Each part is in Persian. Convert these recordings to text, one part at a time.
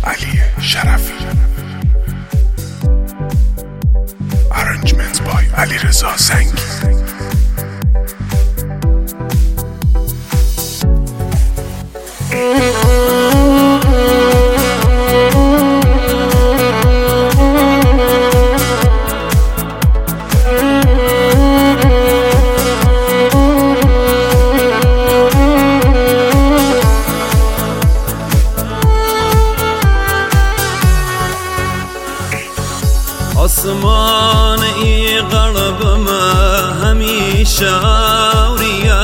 علی شرفی. Arrangements by علیرضا سنگی. آسمان ای قلبم همیشه آوریه،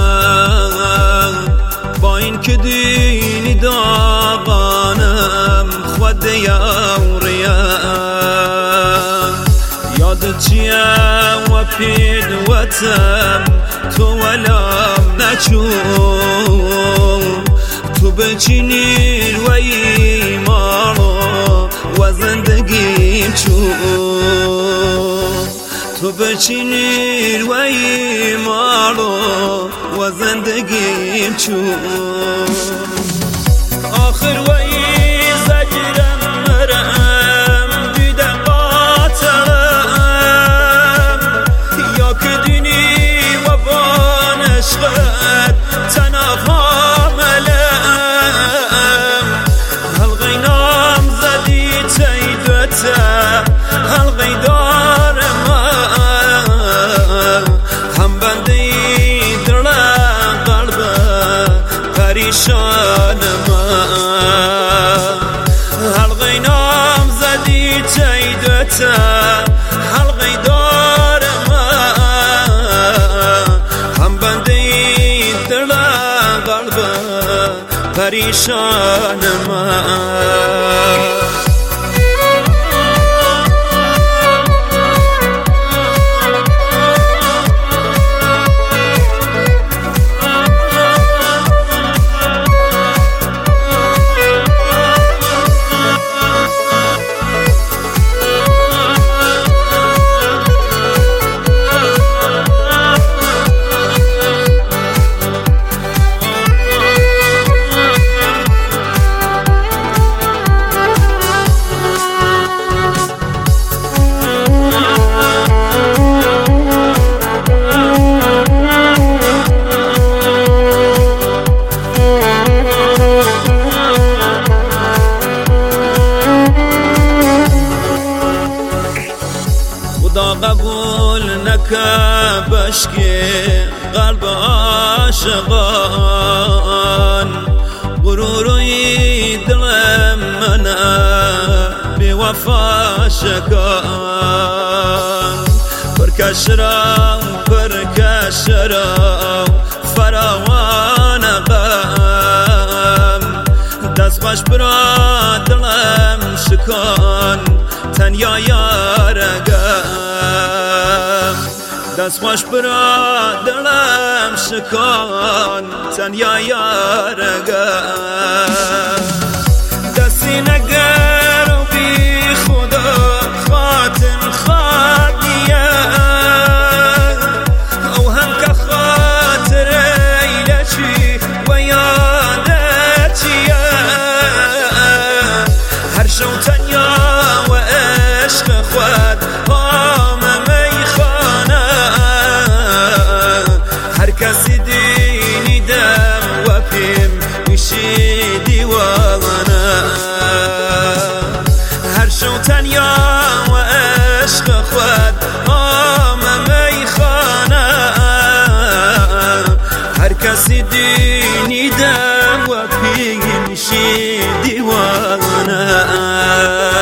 با این که دینی داغانم خود یاوریه. یاد چیه و پید وطم تو ولم نچون، تو بچینی و ایمانو و زندگیم چون، تو بچینی و ایمانو و زندگیم چون. آخر و ای زجرم مرم بیده قاتلم، یا که دینی و بانشقت تنها ملم. حلقی نام زدی تیدوته حلقی دار من، هم بنده دل قلب پریشان من. حلقی نام زدی تیدوته حلقی دار من، هم بنده دل قلب پریشان من. خدا قبول نکه بشکی قلب عاشقان، غروروی دلم منه بی وفا شکان. پرکشرم فراوان غم، دست خوش برا دلم شکان تنیا یارگم. دست خوش برا دلم شکان تنیا یارگم. دستی نگر و بی خدا خاتم خادیه، او هم که خاطر ایلچی و یادتیه. هر شو تنیا و عشق خود کسی دینی دم و پیم میشی دیوانه. هر شو تنیا و عشق خود میخانه، هر کسی دینی دم و پیم میشی دیوانه.